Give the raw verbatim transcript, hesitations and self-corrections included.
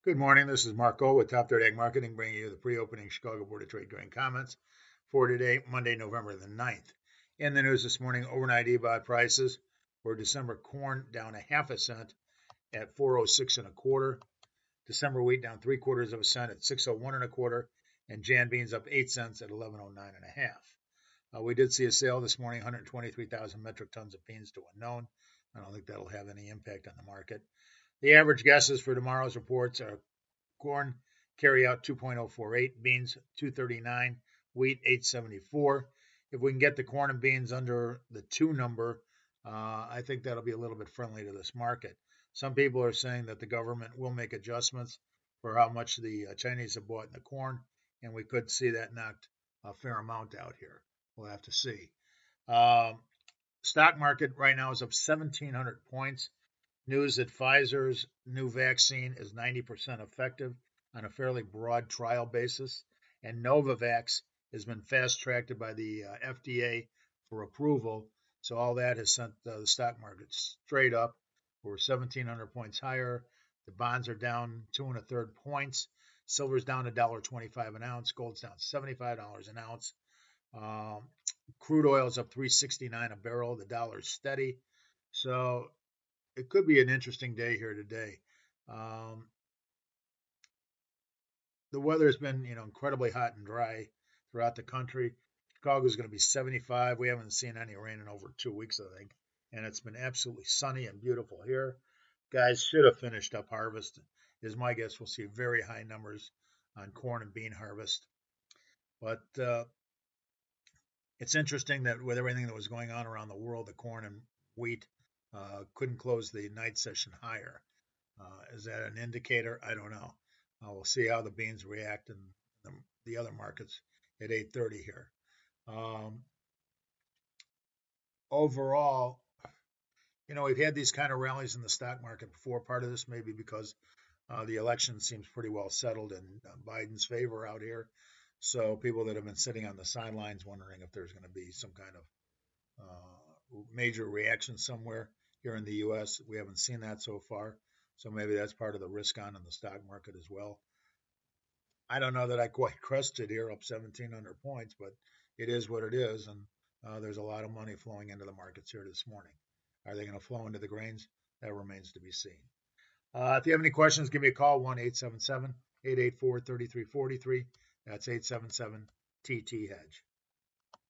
Good morning. This is Marco with Top Third Ag Marketing, bringing you the pre-opening Chicago Board of Trade grain comments for today, Monday, November the ninth. In the news this morning, overnight E B O T prices for December corn down a half a cent at four oh six and a quarter. December wheat down three quarters of a cent at six oh one and a quarter, and Jan beans up eight cents at eleven oh nine and a half. Uh, we did see a sale this morning, one hundred twenty-three thousand metric tons of beans to unknown. I don't think that'll have any impact on the market. The average guesses for tomorrow's reports are corn carry out two point oh four eight, beans two thirty-nine, wheat eight seventy-four. If we can get the corn and beans under the two number, uh, I think that'll be a little bit friendly to this market. Some people are saying that the government will make adjustments for how much the uh, Chinese have bought in the corn, and we could see that knocked a fair amount out here. We'll have to see. Um, stock market right now is up seventeen hundred points. News that Pfizer's new vaccine is ninety percent effective on a fairly broad trial basis, and Novavax has been fast-tracked by the uh, F D A for approval. So all that has sent uh, the stock market straight up. We're seventeen hundred points higher. The bonds are down two and a third points. Silver's down a dollar twenty-five an ounce. Gold's down seventy-five dollars an ounce. Um, crude oil is up three sixty-nine a barrel. The dollar's steady. So it could be an interesting day here today. Um, the weather has been, you know, incredibly hot and dry throughout the country. Chicago is going to be seventy-five. We haven't seen any rain in over two weeks, I think, and it's been absolutely sunny and beautiful here. Guys should have finished up harvest. Is my guess. We'll see very high numbers on corn and bean harvest. But uh, it's interesting that with everything that was going on around the world, the corn and wheat uh, couldn't close the night session higher. Uh, is that an indicator? I don't know. Uh, we'll see how the beans react in the, the other markets at eight thirty here. Um, overall, you know, we've had these kind of rallies in the stock market before. Part of this may be because uh, the election seems pretty well settled in uh, Biden's favor out here. So people that have been sitting on the sidelines wondering if there's going to be some kind of uh, major reaction somewhere here in the U S. We haven't seen that so far. So maybe that's part of the risk on in the stock market as well. I don't know that I quite crested here up seventeen hundred points, but it is what it is. And uh, there's a lot of money flowing into the markets here this morning. Are they going to flow into the grains? That remains to be seen. Uh, if you have any questions, give me a call, one eight seven seven, eight eight four, three three four three. That's eight seven seven T T Hedge.